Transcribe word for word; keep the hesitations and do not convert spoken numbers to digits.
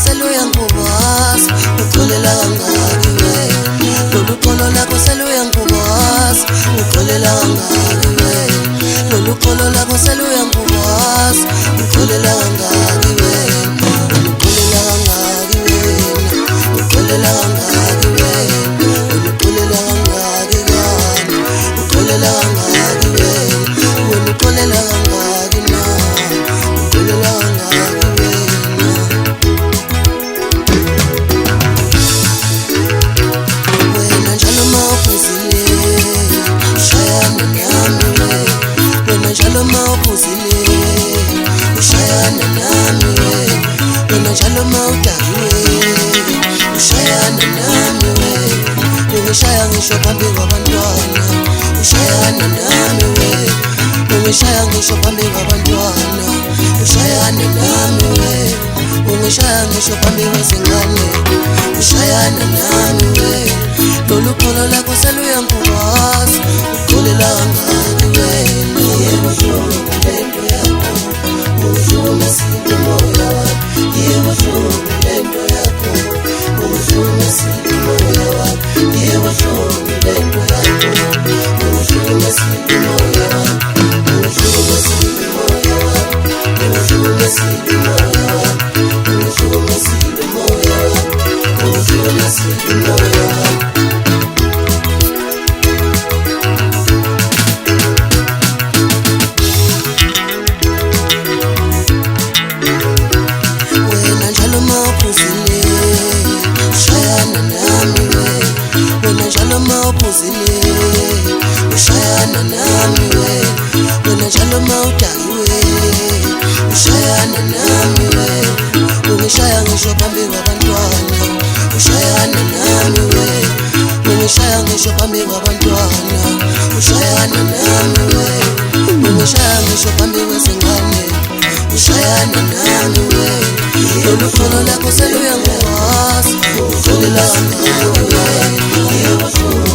seluya ngikwazi, ukholela kangaki wena. Lolu xolo lakho seluya ngikwazi, ukholela kangaki wena. Lolu xolo lakho seluya ngikwazi, ukholela kangaki wena. Ukholela kangaki wena, ukholela kangaki wena. Ukholela kangaki kana, ukholela kangaki wena. Wena ukholela kangaki na, ukholela kangaki wena. Wena njalo mawuphuzile ushayana nami we. Wena njalo mawuphuzile ushayana nami we. Wena njalo mawudakiwe ushayana nami we. Ungishaya ngisho phambi kwabantwana ushayana nami we. Ungishaya ngisho phambi kwabantwana ushayana nami we. Ungishaya ngisho phambi kwezingane ushayana nami we. Lolu xolo lakho seluya ngikwazi, ukholela kangaki wena. Yebo shongo lento yakho, ushongo sipho moya wakho. Yebo shongo lento yakho, ushongo sipho moya wakho. Yebo shongo lento yakho, ushongo sipho moya wakho. Ushongo sipho moya wakho, ushongo sipho moya wakho. Ushongo sipho moya wakho, ushongo sipho moya wakho. Wena njalo mawuphuzile ushayana nami we. Wena njalo mawuphuzile ushayana nami we. Wena njalo mawudakiwe ushayana nami we. Ungishaya ngisho phambi kwabantwana ushayana nami we. Ungishaya ngisho phambi kwabantwana ushayana nami we. Ungishaya ngisho phambi kwezingane ushayana nami we. Lolu xolo lakho seluya ngikwazi, ukholela kangaki wena. Yebo shongo